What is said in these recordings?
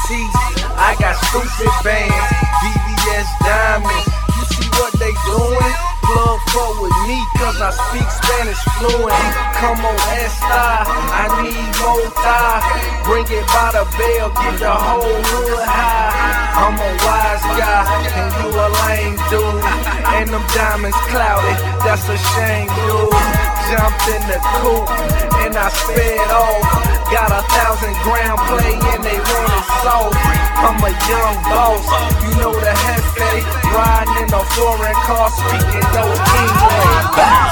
seats. I got stupid bands, VVS diamonds. You see what they doing? Plug fuck with me, cause I speak Spanish fluent. Come on, Esta, I need more thigh. Bring it by the bell, get the whole hood high. I'm a wise guy, and you a lame dude. And them diamonds clouded, that's a shame, dude. Jumped in the coupe, and I sped off. Got 1,000-gram play, and they want it soft. I'm a young boss, you know the Hefe. Riding in a foreign car, speaking no English.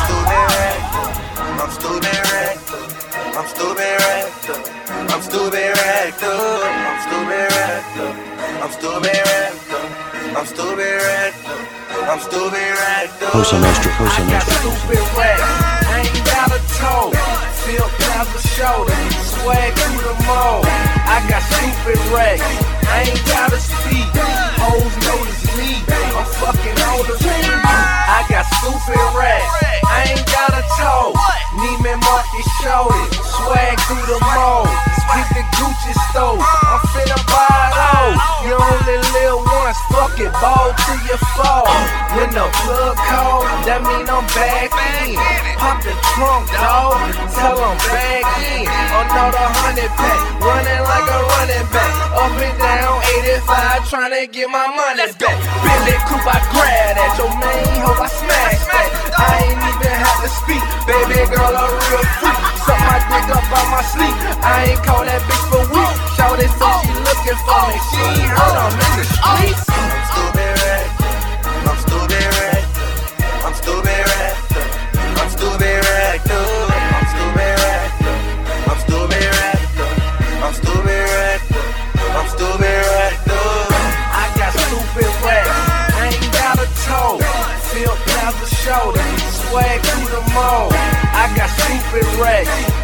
I'm stupid wrecked up. I'm stupid wrecked up. I'm stupid wrecked up. I'm stupid wrecked up. I'm stupid wrecked up. I'm stupid wrecked up. I'm stupid wrecked up. Cosa Nostra, Cosa I got Nostra. stupid wrecked. I ain't got a toe. Feel past the shoulder. Swag through the mall. I got stupid wrecked. I ain't gotta speak. Hoes know it's me. I'm fucking older than you. I got stupid racks. I ain't got a toe. Neiman Marcus showed it. Swag through the mall. Hit the Gucci store. I'm finna buy it all. You only live once. Fuck it, ball till you fall. When the plug call, that mean I'm back in. Pop the trunk, dog. Tell 'em back in. Another 100 pack. Running like a running back. Up and down 85, tryna get my money back. Billy Coupe, I grab at your main hoe, I smash that. I ain't even have to speak, baby girl, a real freak. Suck my dick up on my sleep. I ain't call that bitch for weeks. Shout it so she looking for me. She ain't heard I'm in the streets. I'm stupid wrecked up. I'm stupid wrecked up. I'm stupid wrecked up. I'm stupid wrecked up. I'm stupid wrecked up. I'm stupid wrecked up. I'm stupid wrecked up. I'm stupid wrecked up. I got stupid racks. I ain't got a toe. Feel past the shoulder. Swag through the mall. I got stupid racks.